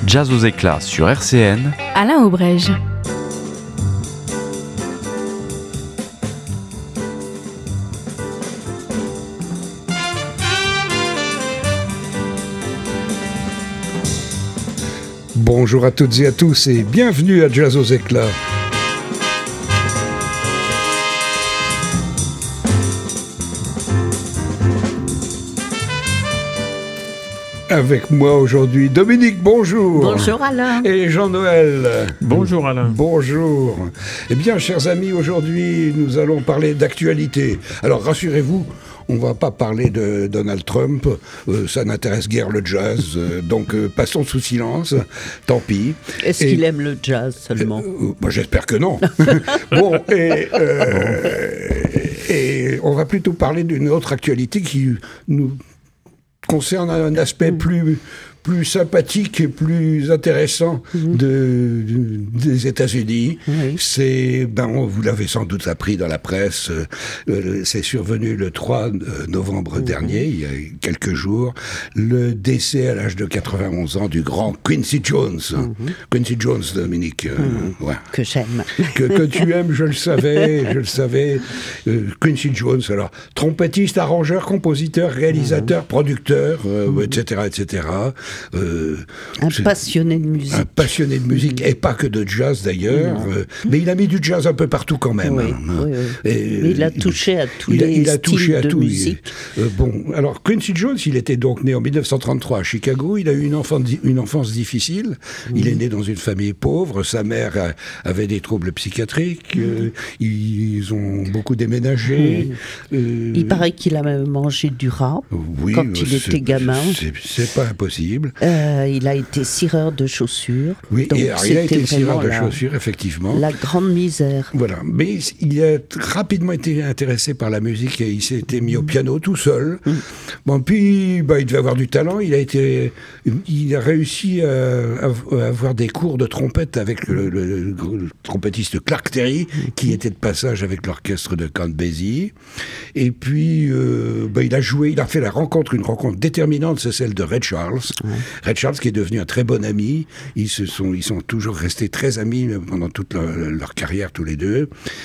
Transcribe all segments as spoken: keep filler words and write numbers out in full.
Jazz aux éclats sur R C N. Alain Aubrège. Bonjour à toutes et à tous et bienvenue à Jazz aux éclats. Avec moi aujourd'hui, Dominique, bonjour. Bonjour Alain. Et Jean-Noël. Bonjour Alain. Bonjour. Eh bien, chers amis, aujourd'hui, nous allons parler d'actualité. Alors, rassurez-vous, on ne va pas parler de Donald Trump, euh, ça n'intéresse guère le jazz, euh, donc euh, passons sous silence, tant pis. Est-ce et, qu'il aime le jazz seulement euh, bah, J'espère que non. Bon, et, euh, et on va plutôt parler d'une autre actualité qui nous concerne un aspect plus, plus sympathique et plus intéressant de, de, des États-Unis. Oui. C'est, ben, vous l'avez sans doute appris dans la presse, euh, c'est survenu le trois novembre mmh. dernier, il y a quelques jours, le décès à l'âge de quatre-vingt-onze ans du grand Quincy Jones. Mmh. Quincy Jones, Dominique. Euh, mmh. ouais. Que j'aime. Que, que tu aimes, je le savais, je le savais. Euh, Quincy Jones, alors, trompettiste, arrangeur, compositeur, réalisateur, mmh. producteur, euh, mmh. et cetera, et cetera. Euh, un passionné de musique. Un passionné de musique, mmh. et pas que de jazz d'ailleurs, euh, mais il a mis du jazz un peu partout quand même. Oui, hein. oui, oui. Et, mais il a touché à tous il les a, il a styles touché à de tout, musique. Il, euh, bon, alors Quincy Jones, il était donc né en dix-neuf cent trente-trois à Chicago, il a eu une, enfant, une enfance difficile, mmh. il est né dans une famille pauvre, sa mère a, avait des troubles psychiatriques, mmh. euh, ils ont beaucoup déménagé. Mmh. Euh, il paraît qu'il a même mangé du rat oui, quand il était gamin. C'est, c'est pas impossible. Euh, il a été cireur de chaussures. Oui, donc et alors, il a été cireur de la, chaussures, effectivement. La grande misère. Voilà, mais il a rapidement été intéressé par la musique et il s'était mis au piano tout seul. Mm. Bon, puis bah, il devait avoir du talent. Il a été, il a réussi à, à avoir des cours de trompette avec le, le, le, le trompettiste Clark Terry, mm. qui était de passage avec l'orchestre de Count Basie. Et puis, euh, bah, il a joué, il a fait la rencontre, une rencontre déterminante, c'est celle de Ray Charles. Ouais. Ray Charles qui est devenu un très bon ami. Ils se sont, ils sont toujours restés très amis pendant toute leur, leur carrière tous les deux.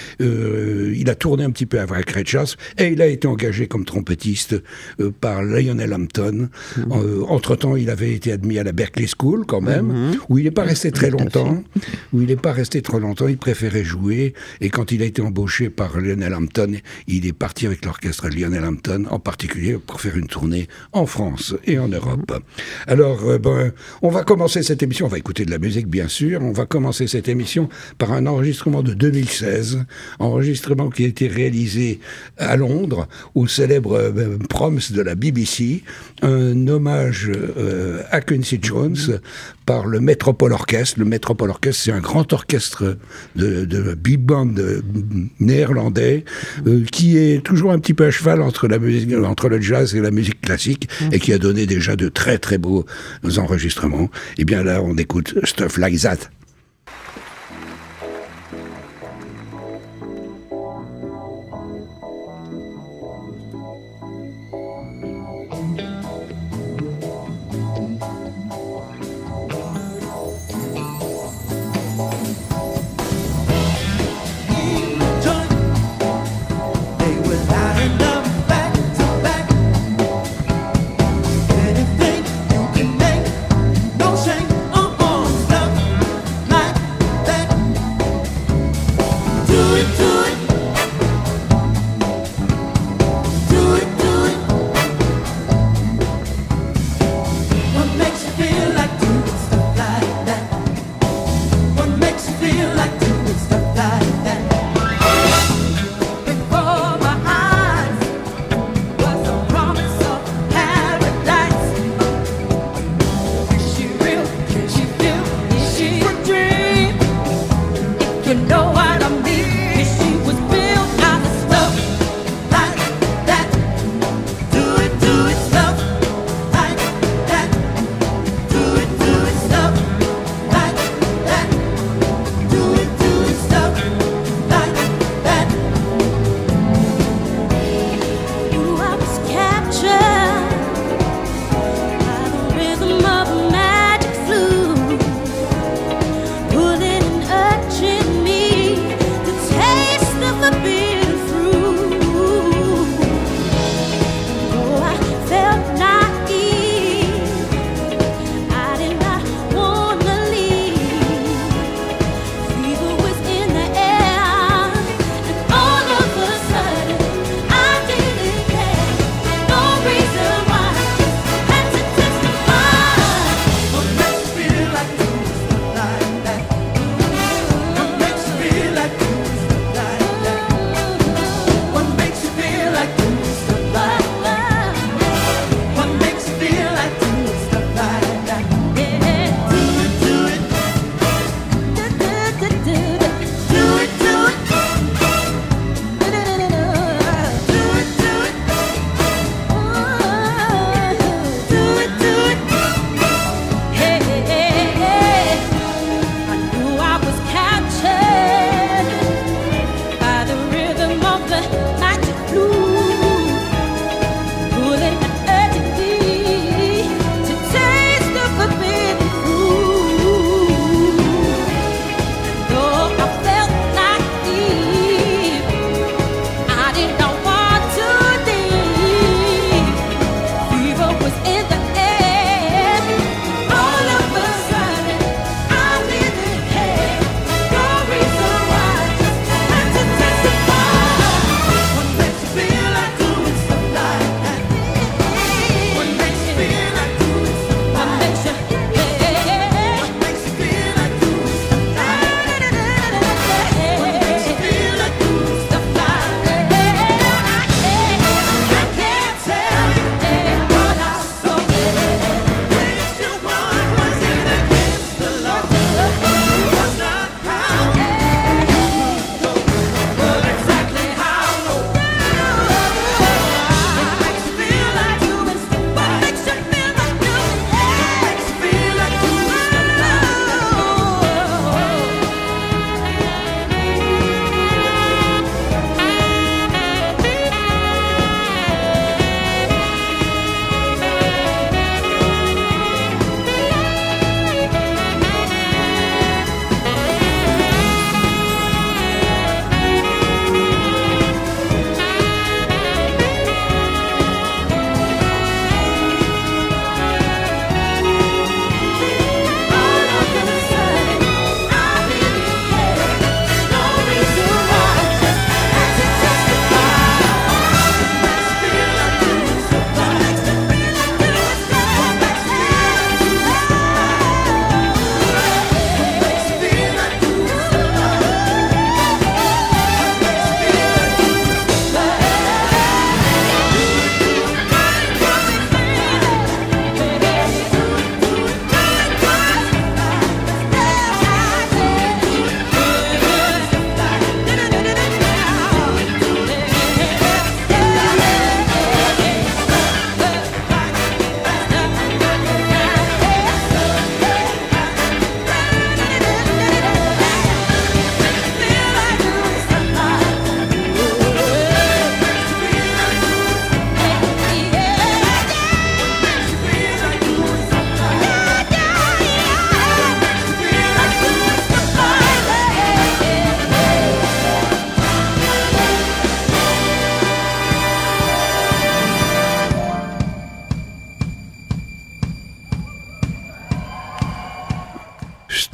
Euh, il a tourné un petit peu avec Ray Charles et il a été engagé comme trompettiste euh, par Lionel Hampton. Mmh. Euh, entre-temps, il avait été admis à la Berklee School quand même, mmh. où il n'est pas resté très longtemps. Où il n'est pas resté trop longtemps. Il préférait jouer. Et quand il a été embauché par Lionel Hampton, il est parti avec l'orchestre Lionel Hampton, en particulier pour faire une tournée en France et en Europe. Mmh. Alors, euh, ben, on va commencer cette émission. On va écouter de la musique, bien sûr. On va commencer cette émission par un enregistrement de deux mille seize, enregistrement qui a été réalisé à Londres, au célèbre euh, Proms de la B B C, un hommage euh, à Quincy Jones par le Metropole Orchestre. Le Metropole Orchestre, c'est un grand orchestre de, de big band néerlandais euh, qui est toujours un petit peu à cheval entre, la musique, entre le jazz et la musique classique et qui a donné déjà de très très beaux enregistrements. Et bien là, on écoute Stuff Like That. Do it, do it.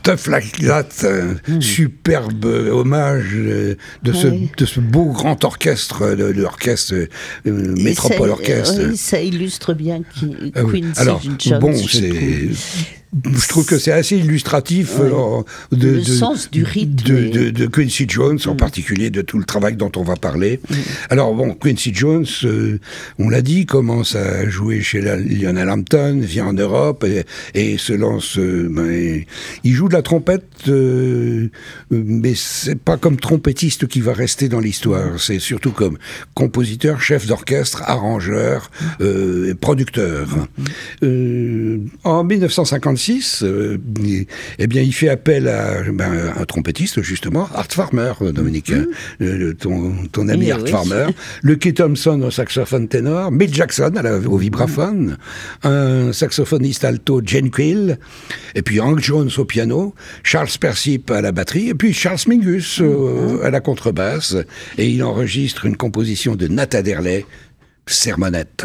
Stuff Like That, un mmh. superbe hommage de, oui. ce, de ce beau grand orchestre, de, de l'orchestre euh, Métropole ça, Orchestre. Oui, ça illustre bien qui, ah, oui. Quincy Alors, Jones. Bon, c'est... Je trouve que c'est assez illustratif ouais. euh, de, le de, sens du rythme de, et... de, de Quincy Jones, en mm. particulier de tout le travail dont on va parler. Mm. Alors bon, Quincy Jones, euh, on l'a dit, commence à jouer chez la, Lionel Hampton, vient en Europe et, et se lance. Euh, ben, il joue de la trompette, euh, mais c'est pas comme trompettiste qui va rester dans l'histoire. C'est surtout comme compositeur, chef d'orchestre, arrangeur, euh, et producteur. Mm. Euh, en dix-neuf cent cinquante-six, Euh, eh bien, il fait appel à ben, un trompettiste, justement, Art Farmer, Dominique, mmh. euh, ton, ton ami oui, Art oui. Farmer, le Keith Thompson au saxophone ténor, Bill Jackson à la, au vibraphone, mmh. un saxophoniste alto, Jane Quill, et puis Hank Jones au piano, Charles Persip à la batterie, et puis Charles Mingus euh, mmh. à la contrebasse, et il enregistre une composition de Nat Adderley, Sermonette.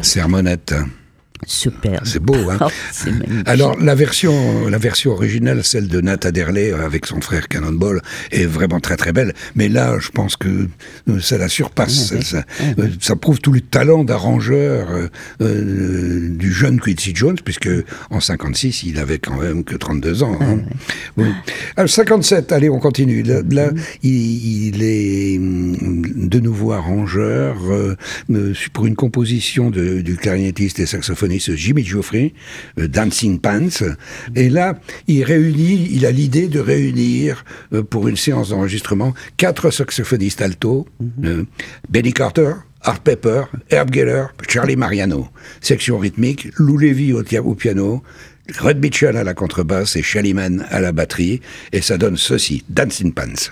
sermonnette. Super. C'est beau, hein. Oh, c'est magnifique. Alors, la version, la version originale, celle de Nat Adderley, avec son frère Cannonball, est vraiment très très belle. Mais là, je pense que ça la surpasse. Ouais, ça, ouais. euh, ça prouve tout le talent d'arrangeur euh, euh, du jeune Quincy Jones, puisque en cinquante-six, il avait quand même que trente-deux ans. Hein. Ouais, ouais. Oui. Alors, cinquante-sept, allez, on continue. Là, là il, il est hum, de nouveau arrangeur euh, euh, pour une composition de, du clarinettiste et saxophoniste Jimmy Geoffrey, euh, Dancing Pants. Et là, il réunit, il a l'idée de réunir euh, pour une séance d'enregistrement quatre saxophonistes alto, mm-hmm. euh, Benny Carter, Art Pepper, Herb Geller, Charlie Mariano. Section rythmique, Lou Levy au, au piano, Red Mitchell à la contrebasse et Shelly Manne à la batterie. Et ça donne ceci, Dancing Pants.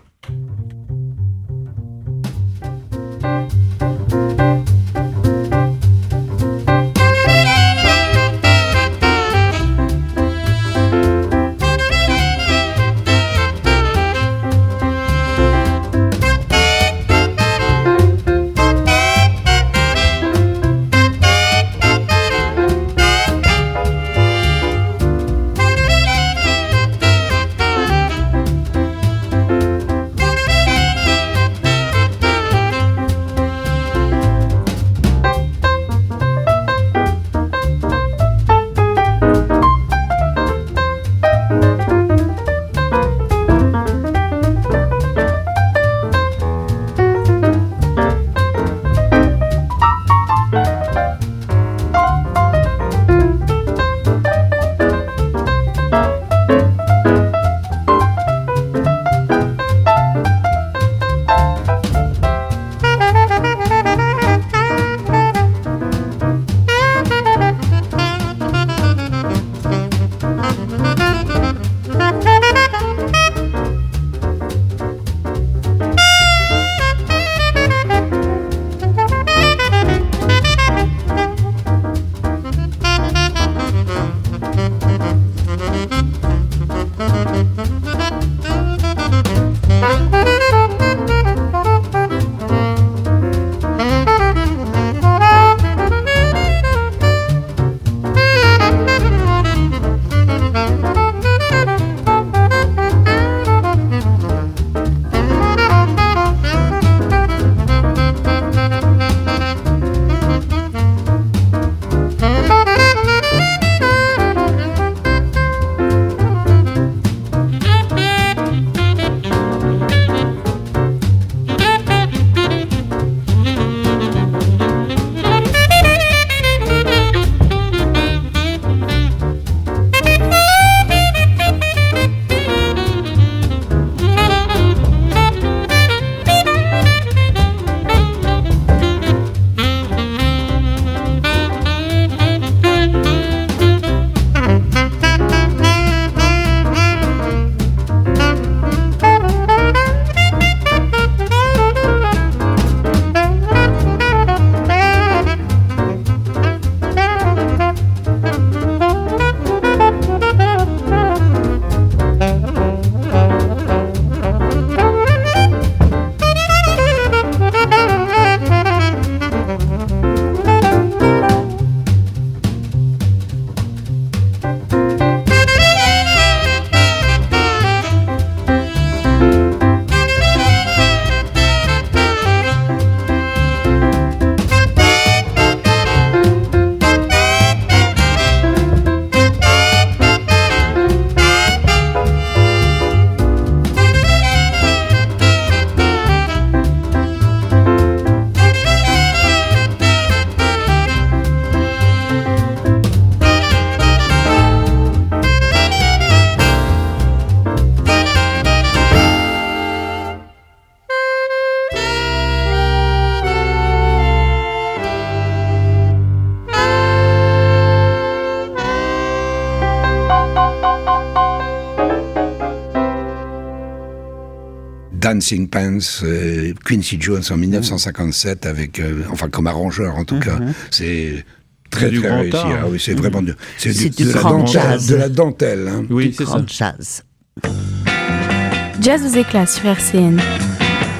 Dancing Pants, euh, Quincy Jones en dix-neuf cent cinquante-sept, avec, euh, enfin comme arrangeur en tout mm-hmm. cas, c'est très c'est très réussi. Ah, oui, c'est mm-hmm. vraiment de, c'est c'est du, du de, la dentelle, de la dentelle. Hein. Oui, du c'est grand ça. Jazz. Jazz aux éclats sur R C N.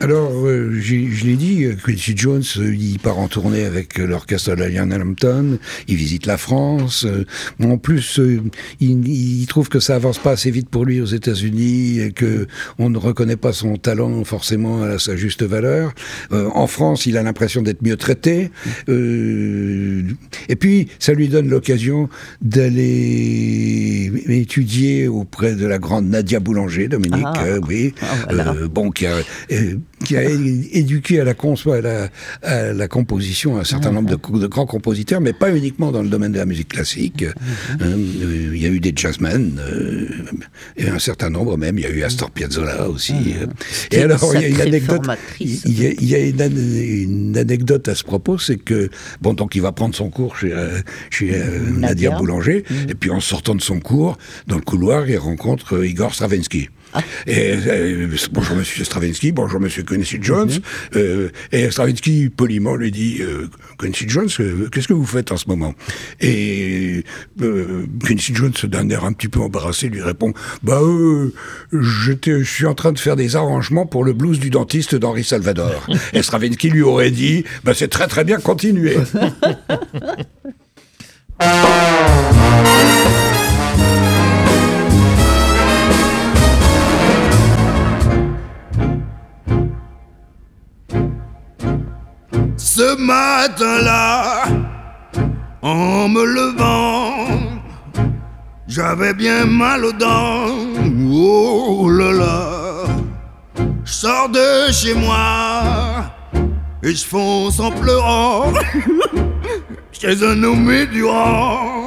Alors, euh, j'ai- je l'ai dit, Quincy Jones, euh, il part en tournée avec euh, l'orchestre de Lionel Hampton, il visite la France. Euh, en plus, euh, il, il trouve que ça avance pas assez vite pour lui aux États-Unis et que on ne reconnaît pas son talent forcément à sa juste valeur. Euh, en France, il a l'impression d'être mieux traité. Euh, et puis, ça lui donne l'occasion d'aller étudier auprès de la grande Nadia Boulanger, Dominique, Ah. euh, oui, Ah, voilà. euh, bon, qui a, euh, qui a é- éduqué à la, cons- à la, à la composition un certain nombre de, co- de grands compositeurs, mais pas uniquement dans le domaine de la musique classique. Hein, euh, il y a eu des jazzmen, euh, et un certain nombre même, il y a eu Astor Piazzolla aussi. euh. Qui est Et alors, il y a une sacrée anecdote, formatrice. il y a, il y a une, an- une anecdote à ce propos, c'est que, bon, donc il va prendre son cours chez, euh, chez euh, Nadia. Nadia. Boulanger, et puis en sortant de son cours, dans le couloir, il rencontre euh, Igor Stravinsky. Et euh, bonjour monsieur Stravinsky, bonjour monsieur Quincy Jones. Mm-hmm. euh, et Stravinsky poliment lui dit euh, Quincy Jones, euh, qu'est-ce que vous faites en ce moment? Et euh, Quincy Jones, d'un air un petit peu embarrassé, lui répond bah euh, j'étais, je suis en train de faire des arrangements pour le blues du dentiste d'Henri Salvador. Et Stravinsky lui aurait dit bah c'est très très bien, continuez. Ce matin-là, en me levant, j'avais bien mal aux dents. Oh là là, je sors de chez moi et je fonce en pleurant chez un nommé Durand,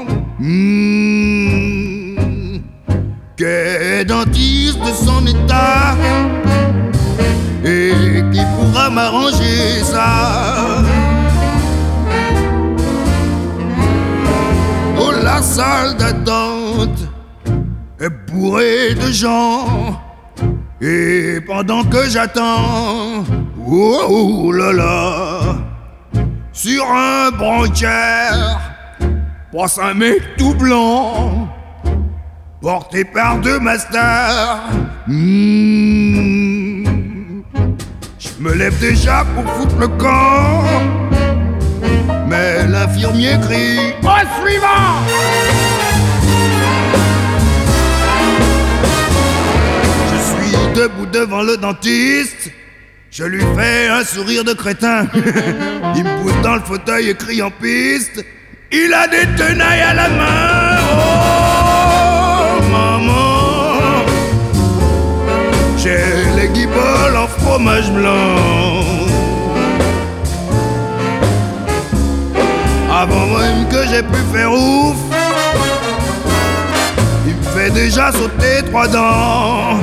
mmh, qui est dentiste de son état et qui pourra m'arranger ça. Oh, la salle d'attente est bourrée de gens, et pendant que j'attends, oh, oh là là, sur un branquière passe un mec tout blanc, porté par deux masters. Mmh. Je me lève déjà pour foutre le camp, mais l'infirmier crie au suivant. Je suis debout devant le dentiste, je lui fais un sourire de crétin. Il me pousse dans le fauteuil et crie en piste, il a des tenailles à la main. Oh maman, j'ai les guiboles en fromage blanc. Avant même que j'ai pu faire ouf, il me fait déjà sauter trois dents.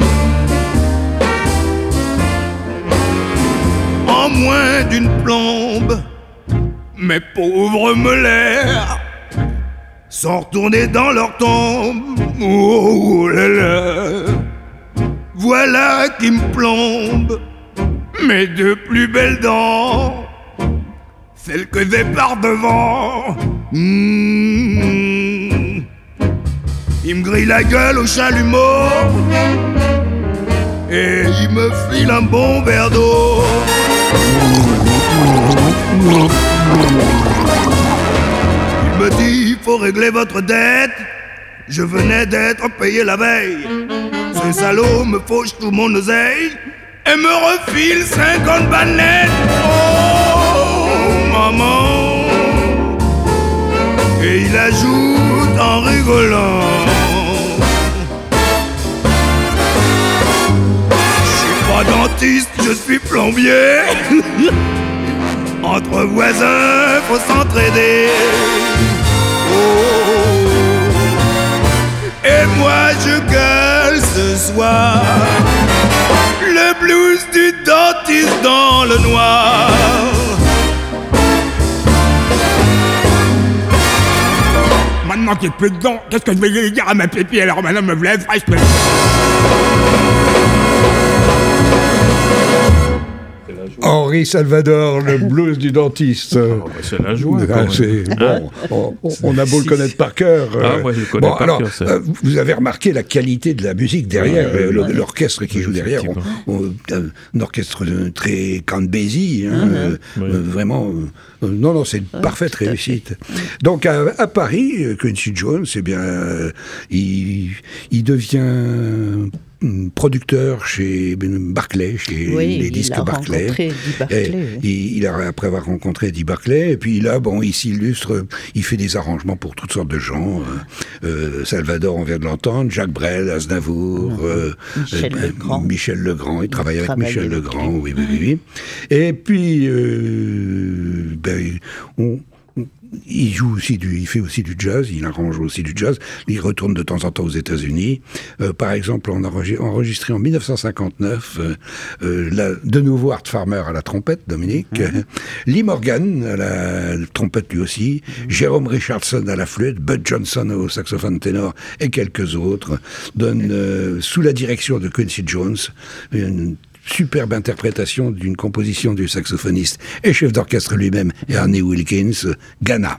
En moins d'une plombe, mes pauvres molaires sont retournés dans leur tombe. Oh là là, voilà qui me plombe mes deux plus belles dents, celles que j'ai par devant. Mmh. Il me grille la gueule au chalumeau et il me file un bon verre d'eau. Il me dit, il faut régler votre dette. Je venais d'être payé la veille. Ce salaud me fauche tout mon oseille et me refile cinquante balles nettes. Oh, maman. Et il ajoute en rigolant, je suis pas dentiste, je suis plombier. Entre voisins, faut s'entraider. Oh. Et moi je gueule ce soir le blues du dentiste dans le noir. Maintenant qu'il n'y a plus de dents, qu'est-ce que je vais dire à ma pépi? Alors madame me lève, je peux... Henri Salvador, le blues du dentiste. Oh, bah, c'est la joie. Ah, c'est, bon, on, on a beau le connaître par cœur. Ah, moi, je le connais bon, par alors, cœur. Ça. euh, vous avez remarqué la qualité de la musique derrière, Ouais, euh, ouais, l'orchestre qui joue derrière. On, on, un orchestre très Count Basie, hein, Mm-hmm. euh, Ouais. euh, vraiment. Euh, non, non, c'est une ouais, parfaite réussite. Donc à, à Paris, Quincy Jones, eh bien, euh, il, il devient producteur chez Barclay, chez oui, les disques Barclay. Eddie Barclay oui. il, il a, après avoir rencontré Eddie Barclay, et puis là, bon, il s'illustre, il fait des arrangements pour toutes sortes de gens. Euh, euh, Salvador, on vient de l'entendre, Jacques Brel, Aznavour, mmh. euh, Michel, euh, Legrand. Michel Legrand. Il, il travaille avec Michel Legrand, oui, oui, oui, oui. Et puis, euh, ben, on... Il joue aussi du, il fait aussi du jazz, il arrange aussi du jazz. Il retourne de temps en temps aux États-Unis. Euh, par exemple, on a enregistré en dix-neuf cent cinquante-neuf euh, euh, la, de nouveau Art Farmer à la trompette, Dominique, mm-hmm. Lee Morgan à la trompette lui aussi, mm-hmm. Jérôme Richardson à la flûte, Bud Johnson au saxophone ténor et quelques autres donnent euh, sous la direction de Quincy Jones une superbe interprétation d'une composition du saxophoniste et chef d'orchestre lui-même, Ernie Wilkins, Ghana.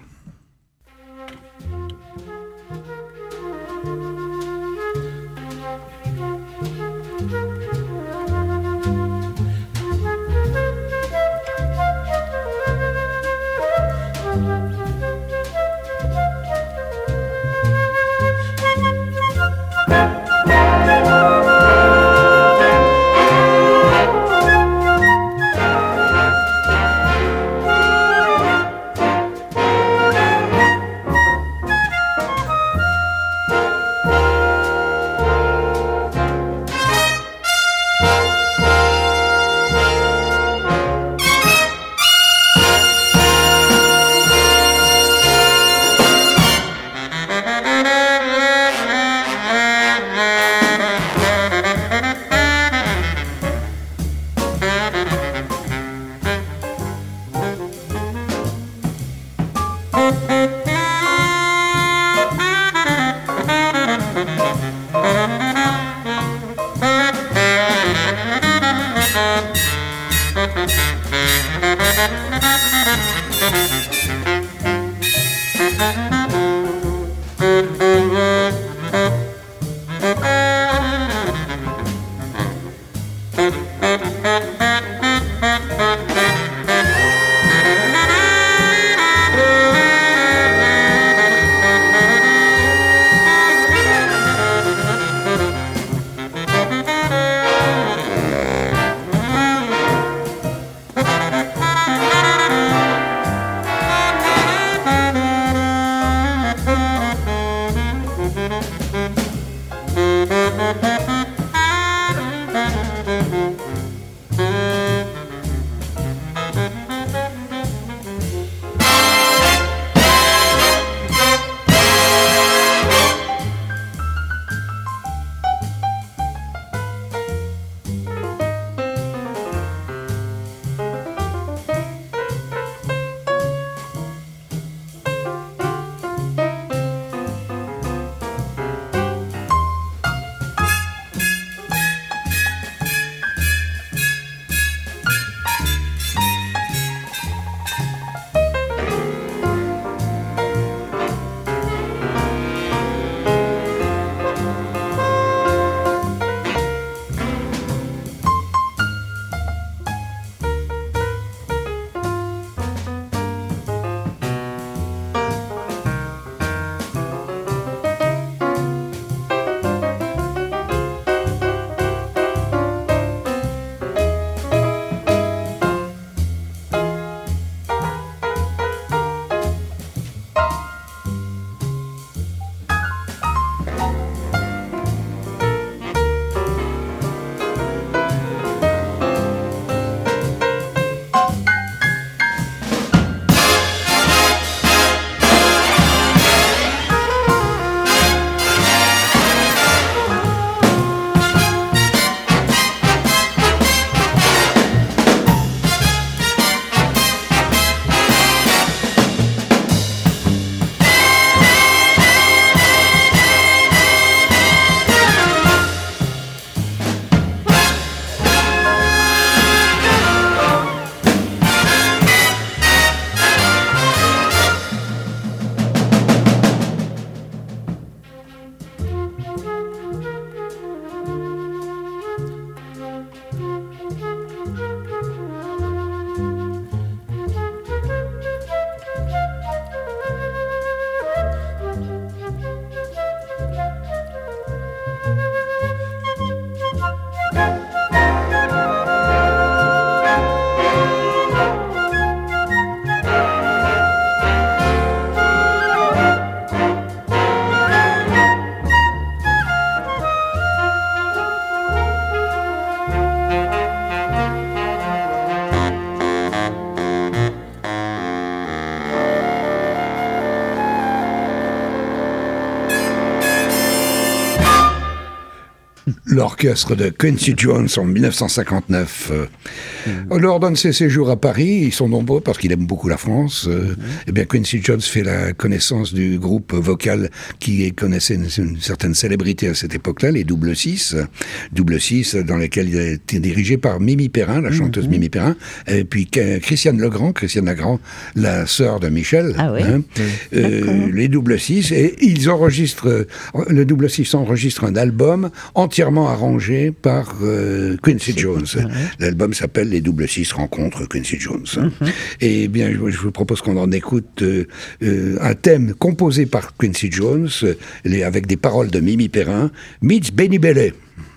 l'orchestre de Quincy Jones en dix-neuf cent cinquante-neuf. Mmh. Lors d'un de ses séjours à Paris, ils sont nombreux parce qu'il aime beaucoup la France, euh, mmh. eh bien Quincy Jones fait la connaissance du groupe vocal qui connaissait une, une certaine célébrité à cette époque-là, les Double Six, Double Six dans lesquels il a été dirigé par Mimi Perrin, la chanteuse mmh. Mimi Perrin, et puis Christiane Legrand, Christiane Legrand, la sœur de Michel, ah oui. hein, mmh. euh, les Double Six, et ils enregistrent, le Double Six enregistre un album entièrement arrangé par euh, Quincy C'est Jones. Cool, ouais. L'album s'appelle Les Double Six rencontrent Quincy Jones. Mm-hmm. Et bien, je, je vous propose qu'on en écoute euh, euh, un thème composé par Quincy Jones, les, avec des paroles de Mimi Perrin, Meets Benny Bailey.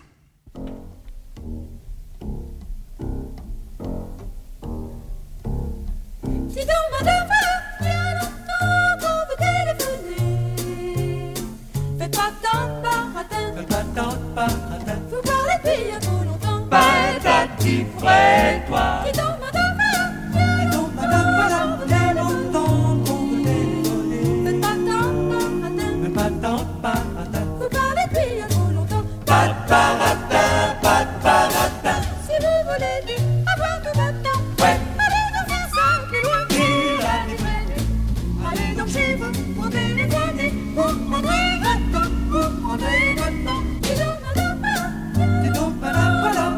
Patati frais-toi. Dis donc, madame, dis donc, madame, madame, il y a longtemps qu'on veut téléphoner. Faites pas tant, paratin. Faites pas tant, paratin. Vous parlez depuis il y a trop longtemps. Pas de paratin, pas de paratin. Si vous voulez lui avoir tout votre temps, ouais, allez donc faire ça plus loin. Il a des vrais. Allez donc chez vous, pour téléphoner. Vous prendrez votre temps, vous prendrez votre temps. Dis donc, madame, madame, dis donc, madame, madame.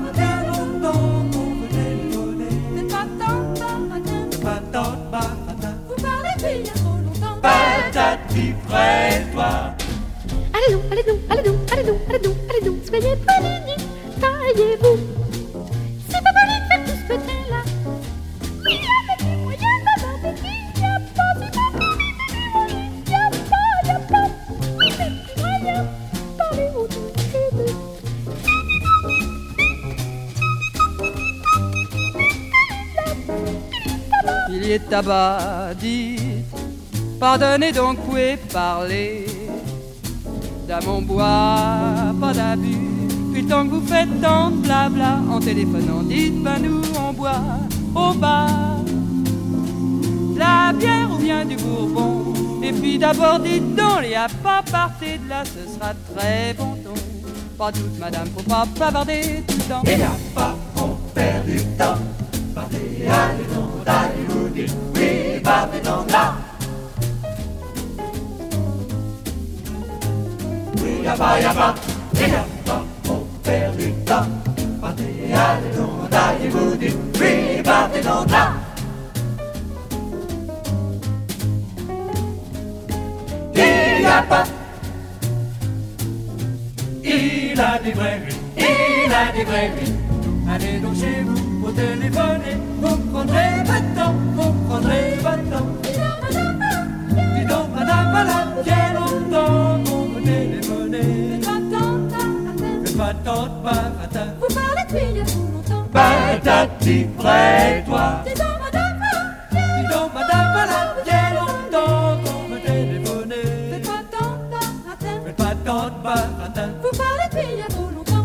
Patati frais-toi. Allez donc, allez donc, allez donc, allez donc, allez donc, allez donc, soyez polis, taillez-vous. C'est pas poli de faire tout ce côté-là. Il y a des moyens d'avoir des filles, il y a pas, c'est pas poli, il y a pas, il y a pas. Il y a des petits moyens, parlez-vous tous les deux. Il est tabac, dit. Pardonnez donc, où est parler d'un mon bois, pas d'abus. Puis tant que vous faites tant de blabla, en téléphonant, dites, ben nous on boit au bar de la bière ou bien du bourbon. Et puis d'abord dites donc, les à pas partez de là, ce sera très bon ton. Pas doute, madame, faut pas bavarder tout le temps. Et à pas, on perd du temps. Partez, allez donc, allez vous dites, oui, partez donc là. Y'a y'a pas, y'a pas, on perd du temps. Partez, allez donc, allez vous dites, oui, partez donc là. Il y a pas, il a des vrais lui, il a des vrais lui. Allez donc chez vous, pour téléphoner, vous prendrez votre temps, vous prendrez votre temps. Dis donc, madame, madame, j'ai longtemps qu'on vous téléphoner. Faites pas tant de paratin. Vous parlez depuis il y a trop longtemps. Patati frais-toi. Dis donc, madame, dis donc, madame, madame, j'ai longtemps qu'on me téléphoner. Faites pas tant de paratin. Faites pas tant de paratin. Vous parlez depuis il y a trop longtemps.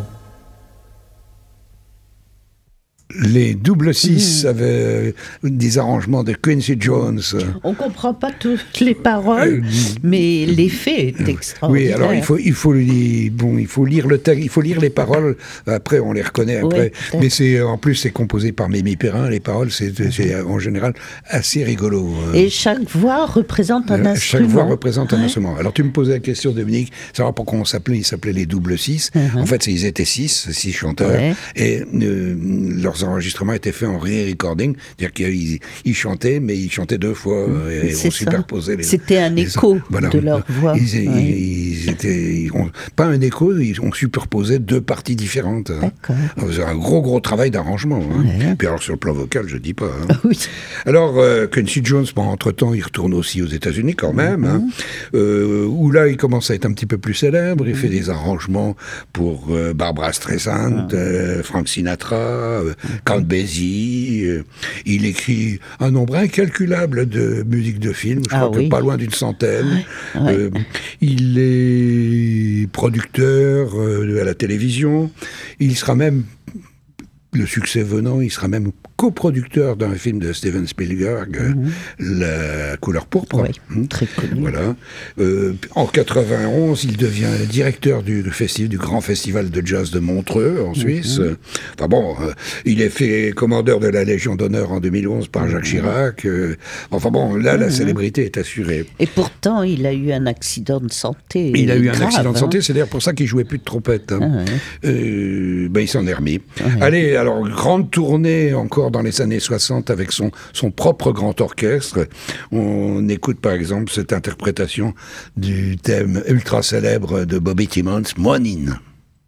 Les Double Six mmh. avaient des arrangements de Quincy Jones. On ne comprend pas toutes les paroles, euh, mais l'effet est extraordinaire. Oui, alors il faut, il faut, bon, il faut lire le texte, il faut lire les paroles. Après, on les reconnaît. Après, oui, mais c'est en plus c'est composé par Mimi Perrin. Les paroles, c'est, c'est en général assez rigolo. Et chaque voix représente un euh, instrument. Chaque voix représente un ouais. instrument. Alors tu me posais la question, Dominique, savoir pourquoi on s'appelait, ils s'appelaient les Double Six. Uh-huh. En fait, ils étaient six, six chanteurs, ouais. et euh, leurs enregistrements étaient faits en re-recording, c'est-à-dire qu'ils ils chantaient, mais ils chantaient deux fois et on superposait les. C'était un écho voilà. de leur voix. Ils, ouais. ils étaient, ils, on, pas un écho, ils, on superposait deux parties différentes. D'accord. C'est un gros gros travail d'arrangement. Hein. Ouais. Puis alors sur le plan vocal, je dis pas. Hein. Ah oui. Alors euh, Quincy Jones, bon, entre temps, il retourne aussi aux États-Unis quand même, mm-hmm. hein, euh, où là, il commence à être un petit peu plus célèbre. Il mm-hmm. fait des arrangements pour euh, Barbra Streisand, mm-hmm. euh, Frank Sinatra, euh, Count Basie. Euh, il écrit un nombre incalculable de musiques de films, je ah crois oui. que pas loin d'une centaine. Ouais. Ouais. Euh, il est producteur euh, à la télévision. Il sera même, le succès venant, il sera même coproducteur d'un film de Steven Spielberg, mmh. La couleur pourpre. Oui, mmh. très connu. Voilà. Euh, en quatre-vingt-onze, il devient directeur du, festival, du grand festival de jazz de Montreux, en Suisse. Mmh. Enfin bon, euh, il est fait commandeur de la Légion d'honneur en deux mille onze par Jacques Chirac. Euh, enfin bon, là, mmh. la célébrité est assurée. Et pourtant, il a eu un accident de santé. Il a eu grave, un accident de santé, hein. c'est d'ailleurs pour ça qu'il jouait plus de trompette. Hein. Ah ouais. euh, ben, il s'en est remis. Ah ouais. Allez, alors, grande tournée encore dans les années soixante avec son, son propre grand orchestre. On écoute par exemple cette interprétation du thème ultra célèbre de Bobby Timmons, Monin.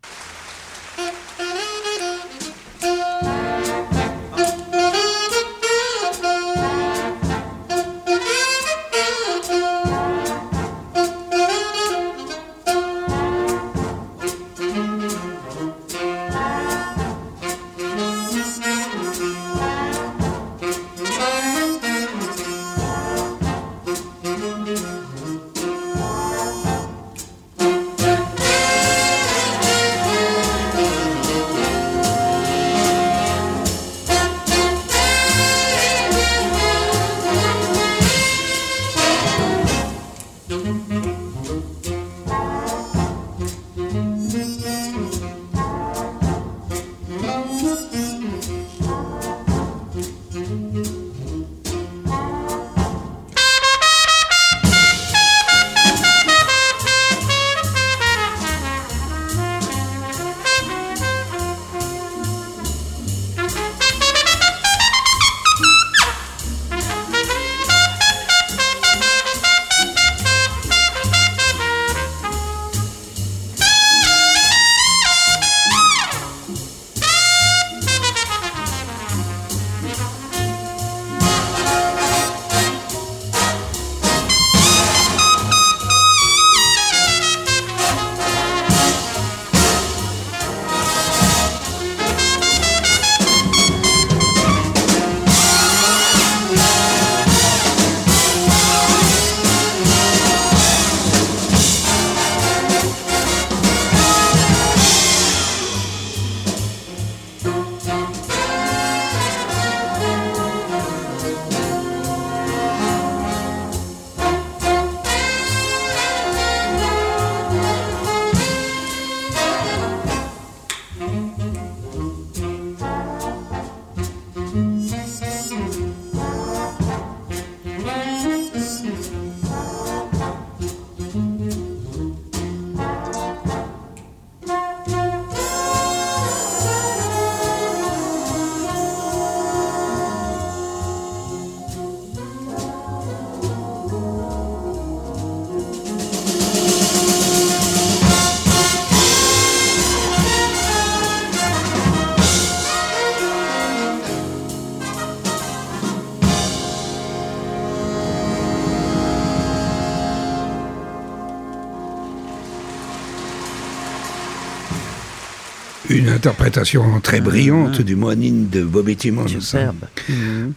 Une interprétation très brillante mmh. du Monin de Bobby Timmons. Superbe. Mmh.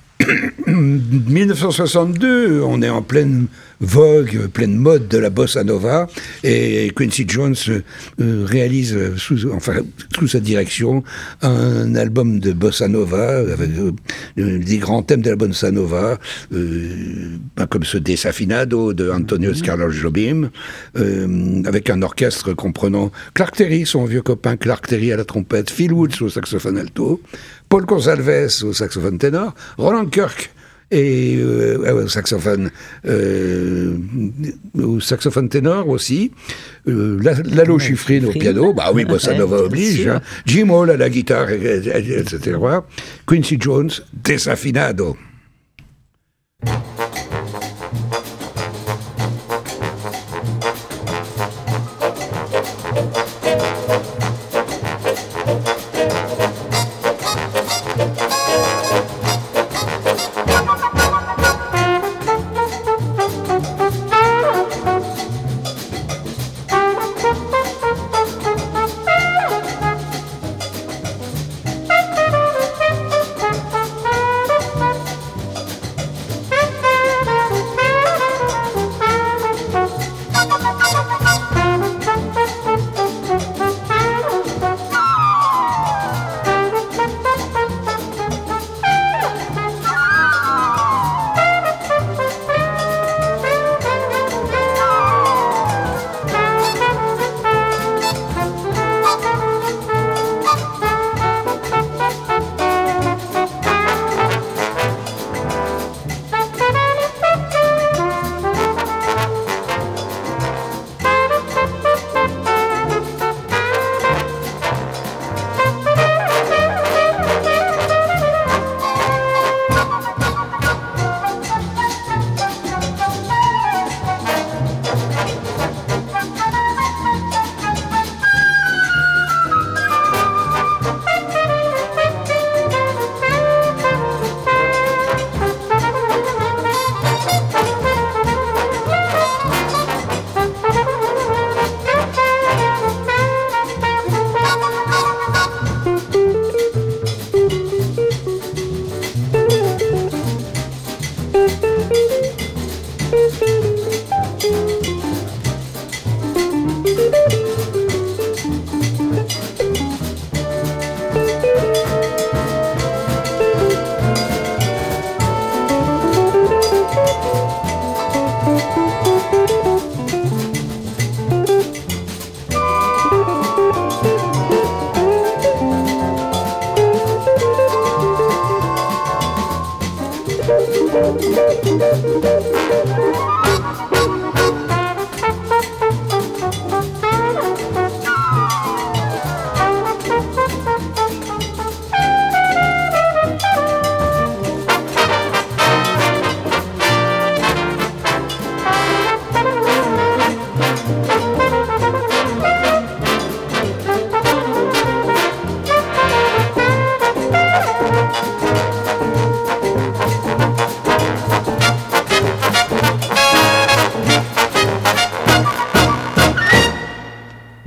dix-neuf cent soixante-deux, on est en pleine vogue, pleine mode de la bossa nova, et Quincy Jones euh, réalise sous, enfin, sous sa direction un album de bossa nova avec euh, des grands thèmes de la bossa nova, euh, comme ce Desafinado de Antonio Carlos Jobim, euh, avec un orchestre comprenant Clark Terry, son vieux copain Clark Terry à la trompette, Phil Woods au saxophone alto, Paul Gonsalves au saxophone ténor, Roland Kirk et euh, au saxophone euh, au saxophone ténor aussi, euh, Lalo Schifrin au piano, bah oui, bossa nova oblige, hein, Jim Hall à la guitare, et cetera. Quincy Jones, Desafinado.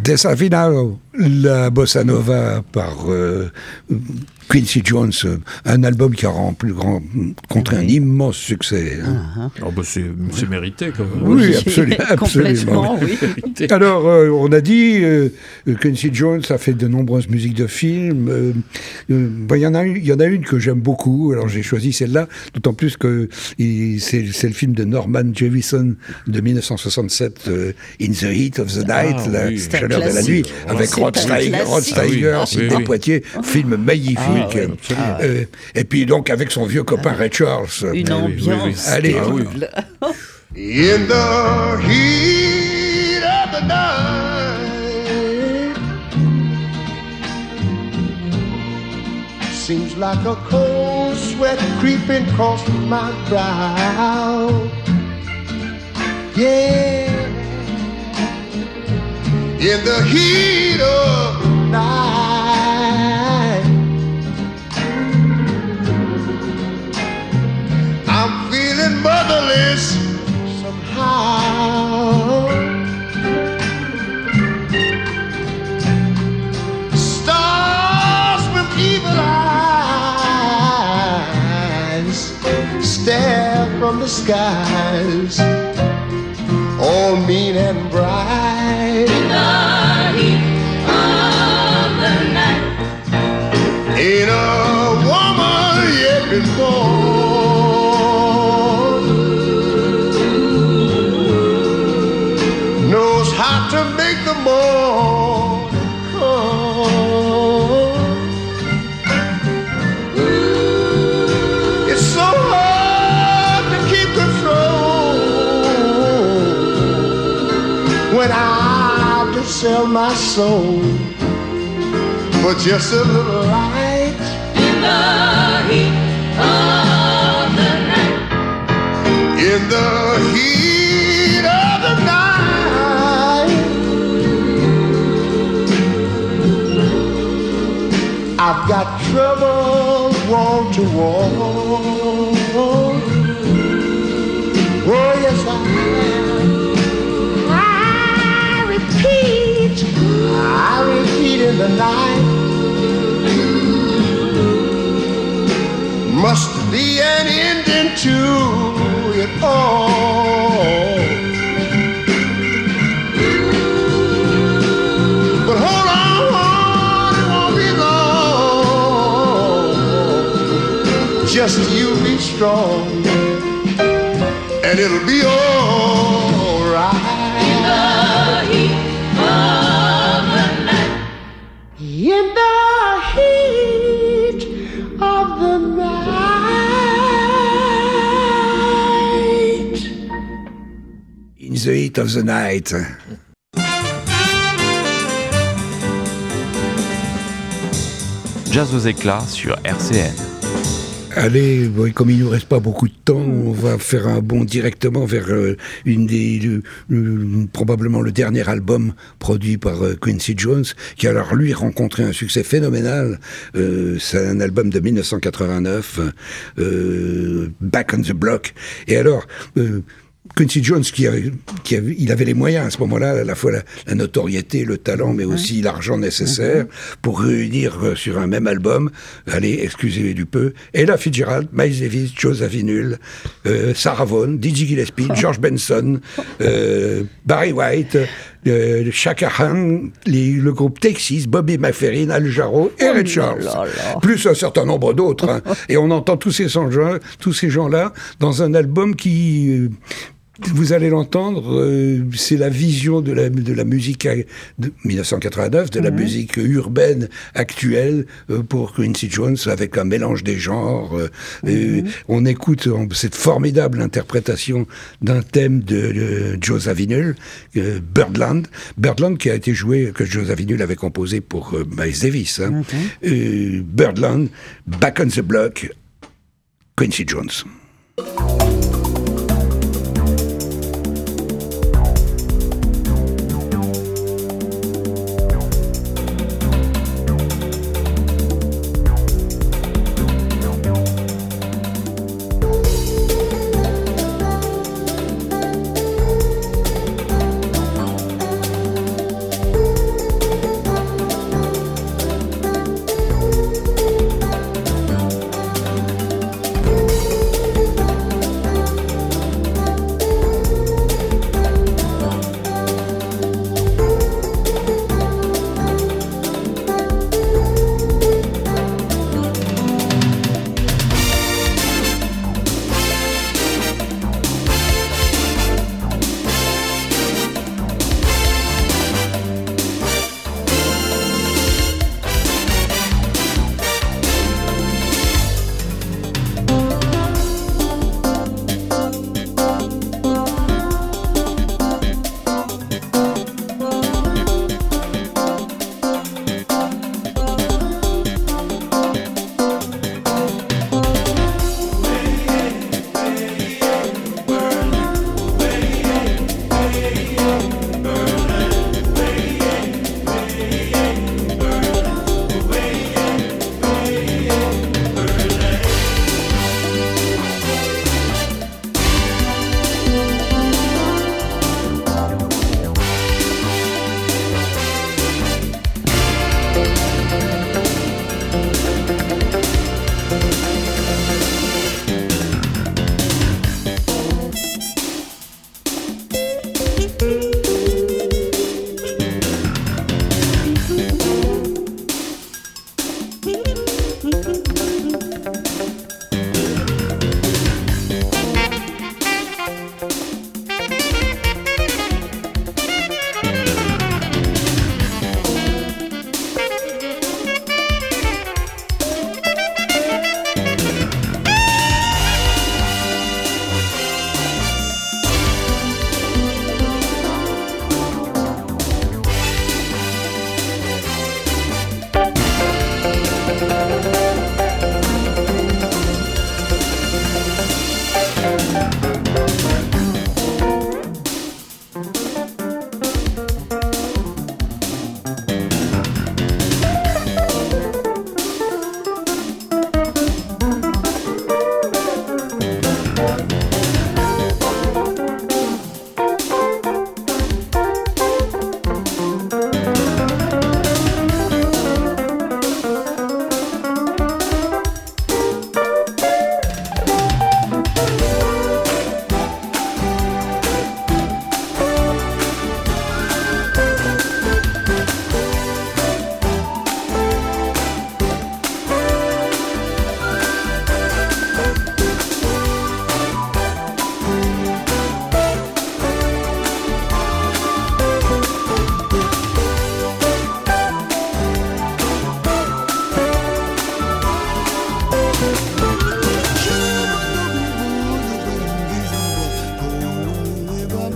Desafinado, la bossa nova par euh, Quincy Jones, un album qui a rencontré un immense succès. Hein. Uh-huh. Oh bah c'est, c'est mérité quand même. Oui, absolument. absolument. Oui. Alors, euh, on a dit, euh, Quincy Jones a fait de nombreuses musiques de films. Euh, euh, bah, y en a une, il y en a une que j'aime beaucoup, alors j'ai choisi celle-là, d'autant plus que il, c'est, c'est le film de Norman Jewison de dix-neuf cent soixante-sept, euh, In the Heat of the Night, Ah, la oui. chaleur de la nuit, avec C'est Rod un Steiger, classique. Rod Steiger, Ah oui. Sidney Oui, oui. Poitier, film magnifique. Ah, ouais. Absolument. Euh, et puis donc avec son vieux copain Ray Charles. Une oui, oui, oui. ambiance Allez, ah oui. terrible. In the heat of the night, seems like a cold sweat creeping across my brow. Yeah, in the heat of the night, I'm feeling motherless somehow. Stars with evil eyes stare from the skies, all mean and bright. In the heat of the night, ain't a woman yet been born knows how to make the morning come. It's so hard to keep control when I have to sell my soul for just a little light. In the heat of the night, in the heat of the night, I've got trouble wall to wall. Oh yes I have. I repeat, I repeat in the night. Must be an ending to it all. But hold on, it won't be long. Just you be strong, and it'll be all right. In the heat of the night, in the heat of the night. In the Heat of the Night. Jazz aux éclats sur R C N. Allez, bon, comme il nous reste pas beaucoup de temps, on va faire un bond directement vers euh, une des, le, le, probablement le dernier album produit par euh, Quincy Jones, qui a alors lui rencontré un succès phénoménal. Euh, c'est un album de dix-neuf cent quatre-vingt-neuf, euh, Back on the Block. Et alors, euh, Quincy Jones, qui avait, qui avait, il avait les moyens à ce moment-là, à la fois la, la notoriété, le talent, mais aussi l'argent nécessaire pour réunir euh, sur un même album, allez, excusez du peu, Ella Fitzgerald, Miles Davis, Joe Zawinul, euh, Sarah Vaughan, Dizzy Gillespie, George Benson, euh, Barry White, euh, Chaka Khan, les, le groupe Texas, Bobby McFerrin, Al Jarreau et Ray Charles, là là. plus un certain nombre d'autres. Hein. Et on entend tous ces gens, tous ces gens-là dans un album qui... Euh, vous allez l'entendre, euh, c'est la vision de la, de la musique de dix-neuf cent quatre-vingt-neuf, de la mmh. musique urbaine actuelle euh, pour Quincy Jones, avec un mélange des genres. Euh, mmh. euh, on écoute euh, cette formidable interprétation d'un thème de, de Joe Zawinul, euh, Birdland. Birdland qui a été joué, que Joe Zawinul avait composé pour euh, Miles Davis. Hein. Mmh. Euh, Birdland, Back on the Block, Quincy Jones.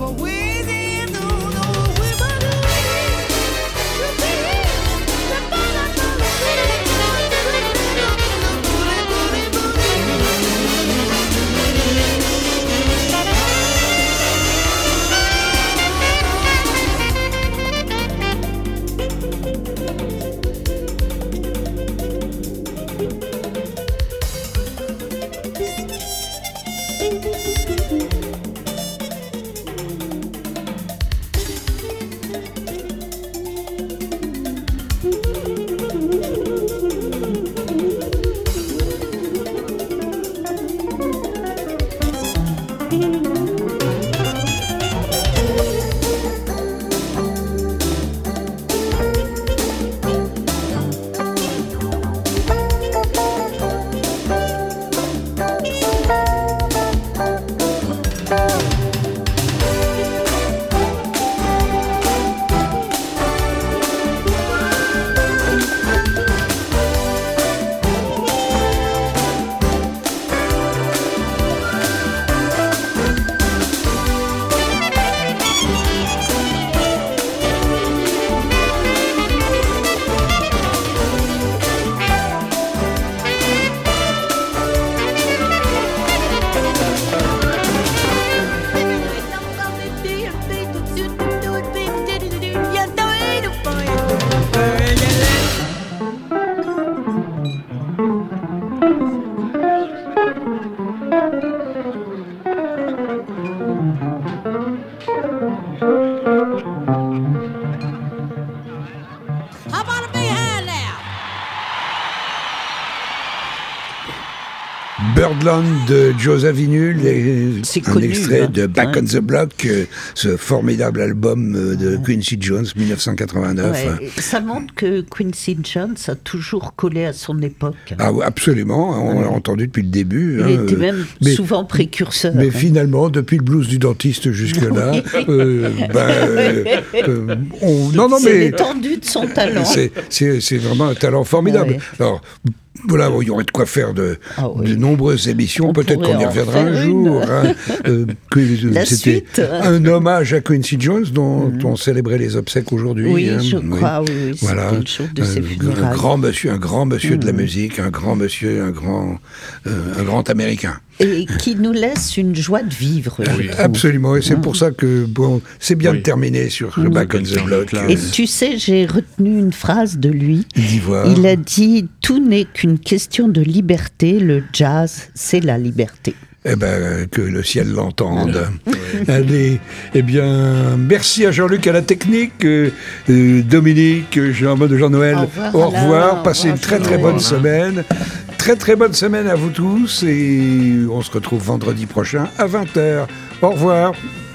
Birdland de Joe Zawinul et C'est un connu, extrait hein. de Back Ouais. on the Block, euh, ce formidable album euh, de Quincy Jones, dix-neuf cent quatre-vingt-neuf. Ouais, ça montre que Quincy Jones a toujours collé à son époque. Ah oui, absolument, on l'a entendu depuis le début. Il hein, était euh, même mais- souvent précurseur. Mais finalement, depuis le blues du dentiste jusque-là, euh, ben, euh, euh, on... non, non, C'est mais l'étendue de son talent. c'est, c'est, c'est vraiment un talent formidable. Ouais. Alors, voilà, il y aurait de quoi faire de, Ah oui. de nombreuses émissions. On Peut-être pourrait qu'on y en reviendra faire un une. jour. Hein. Euh, que, La c'était suite. un hommage à Quincy Jones dont on célébrait les obsèques aujourd'hui. Oui, hein. je crois, oui, oui, c'était Voilà. le jour de ses un, funérailles. un grand monsieur, un grand monsieur de la Mhm. musique, un grand monsieur, un grand, euh, un grand Américain. Et qui nous laisse une joie de vivre. je Oui. trouve. Absolument, et c'est pour ça que bon, c'est bien Oui. de terminer sur Mhm. Back on the Block. Classe. euh, Et tu sais, j'ai retenu une phrase de lui. d'Ivoire. Il a dit « Tout n'est qu'une question de liberté, le jazz, c'est la liberté ». Eh ben, que le ciel l'entende. Allez, eh bien, merci à Jean-Luc à la technique, euh, euh, Dominique, Jean de Jean-Noël. Au revoir, Au revoir. Alain. Passez Au une revoir, très très Jean-Noël. bonne semaine. Très très bonne semaine à vous tous et on se retrouve vendredi prochain à vingt heures. Au revoir.